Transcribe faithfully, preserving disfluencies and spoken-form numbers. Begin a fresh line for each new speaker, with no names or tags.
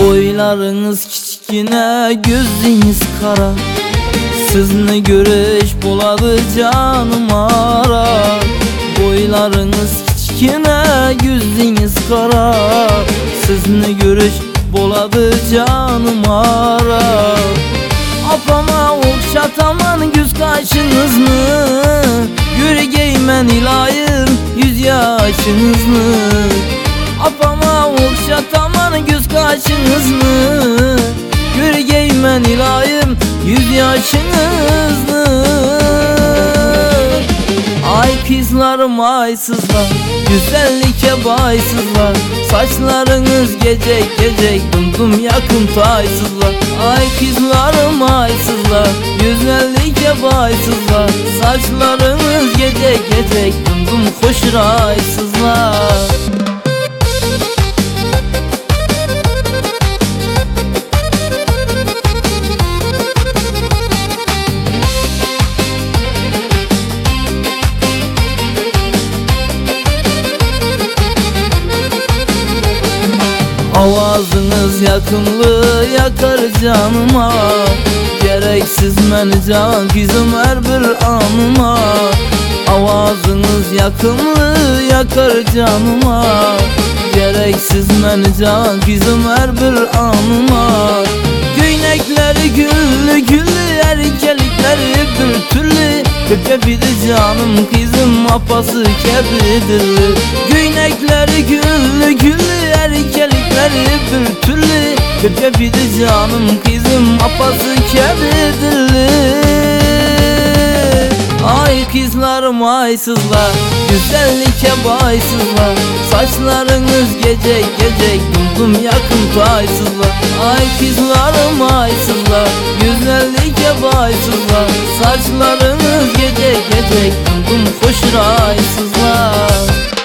Boylarınız kichkina, gözünüz kara. Sizni görüş boladı canım ara. Boylarınız kichkina, gözünüz kara. Sizni görüş boladı canım ara. Apama okşataman göz kaşınızını, yürgeymen ilayım yüz yaşınızını. Apama okşataman göz kaşınızını, yürgeymen ilayım yüz yaşınızını. Ay kızlarım aysızlar, güzellik'e baysızlar. Saçlarınız gecek gecek dumdum yakın taysızlar. Ay kızlarım aysızlar, güzellik'e baysızlar. Saçlarınız gecek gecek dumdum hoş raysızlar. Avazınız yakınlı yakar canıma. Gereksiz men can kızım her bir anıma. Avazınız yakınlı yakar canıma. Gereksiz men can kızım her bir anıma. Göynekleri güllü güllü, erkelikleri bir türlü. Köpeğidir canım kızım, apası kebidir. Göynekleri güllü güllü, erkelikleri bir türlü. Köpeğidir canım kızım, apası kebidir. Ay kızlarım aysızlar, güzellik'e baysızlar. Saçlarınız gecek gecek dumdum yakın taysızlar. Ay kızlarım aysızlar, güzellik'e baysızlar. Saçlarınız gecek gecek dumdum hoş raysızlar.